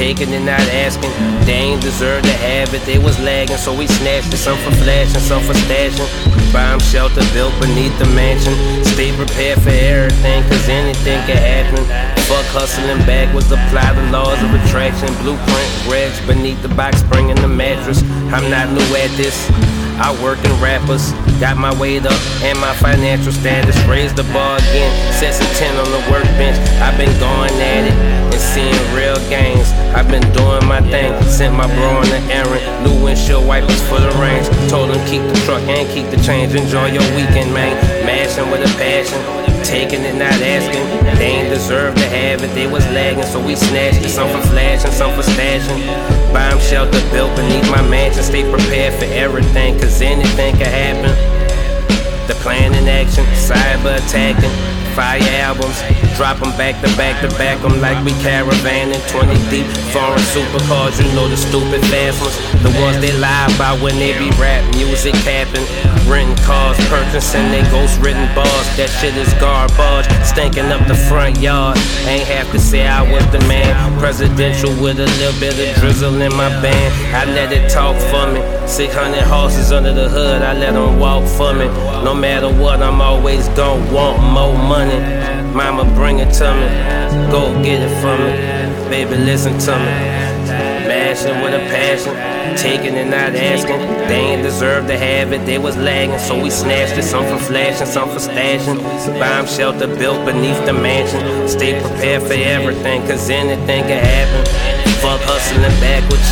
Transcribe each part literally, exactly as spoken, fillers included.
taking and not asking. They ain't deserve to have it, they was lagging, so we snatched it. Some for flashing, some for stashing. Bomb shelter built beneath the mansion. Stay prepared for everything, cause anything can happen. Fuck hustling backwards, apply the laws of attraction. Blueprint regs beneath the box, spring in the mattress. I'm not new at this, I work in rappers. Got my weight up and my financial status. Raised the bar again, set some ten on the workbench. I've been going at it and seeing real gains. I've been doing my thing, sent my bro on the errand. New windshield wipers for the range. Told him keep the truck and keep the change. Enjoy your weekend, man. Mashing with a passion, taking it, not asking. They ain't deserve to have it, they was lagging, so we snatched it. Some for flashing, some for stashing. Bomb shelter built beneath my mansion. Stay prepared for everything, cause anything can happen. The plan in action, cyber attacking. Fire albums, drop them back to back to back them like we caravanning. Twenty deep, foreign supercars, you know the stupid fast ones. The ones they lie about when they be rap music capping. Renting cars, purchasing they ghost written bars. That shit is garbage, stinking up the front yard. Ain't have to say I was the man. Presidential with a little bit of drizzle in my band. I let it talk for me. Six hundred horses under the hood, I let them walk for me. No matter what, I'm always gon' want more money. Mama, bring it to me, go get it for me. Baby, listen to me. Mashing with a passion, taking and not asking. They ain't deserve to have it, they was lagging, so we snatched it. Some for flashing, some for stashing. Bomb shelter built beneath the mansion. Stay prepared for everything, cause anything can happen. Fuck hustling backwards.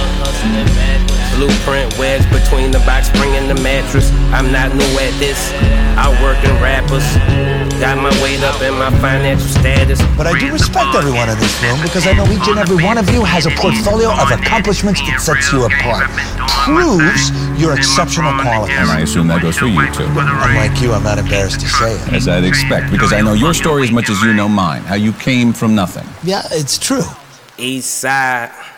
Blueprint wedge between the box, spring in the mattress. I'm not new at this, I work in rappers. Got my weight up in my financial status. But I do respect everyone in this room because I know each and every one of you has a portfolio of accomplishments that sets you apart. Proves your exceptional qualities. And I assume that goes for you too. Unlike you, I'm not embarrassed to say it. As I'd expect, because I know your story as much as you know mine. How you came from nothing. Yeah, it's true. East side.